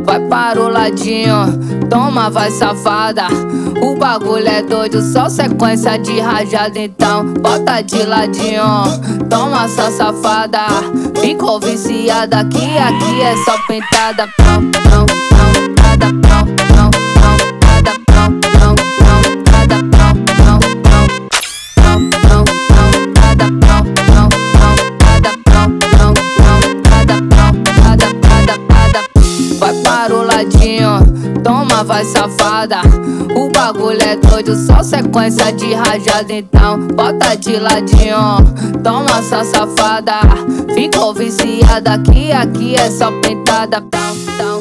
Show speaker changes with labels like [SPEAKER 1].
[SPEAKER 1] vai para o ladinho, toma, vai safada. O bagulho é doido, só sequência de rajada. Então bota de ladinho, toma, só safada. Ficou viciada, que aqui é só pentada. Pão, pão, pão, cada pão, pão, pão, cada pão, pão, pão, cada pão, pão, pão, pão, pão, cada pão, pão, pão, cada pão, pão, pão, cada pão, cada. Vai para o ladinho, toma, vai safada. O bagulho é doido, só sequência de rajada. Então bota de ladinho, toma, só safada. Ficou viciada, que aqui é só pentada. Pão, pão.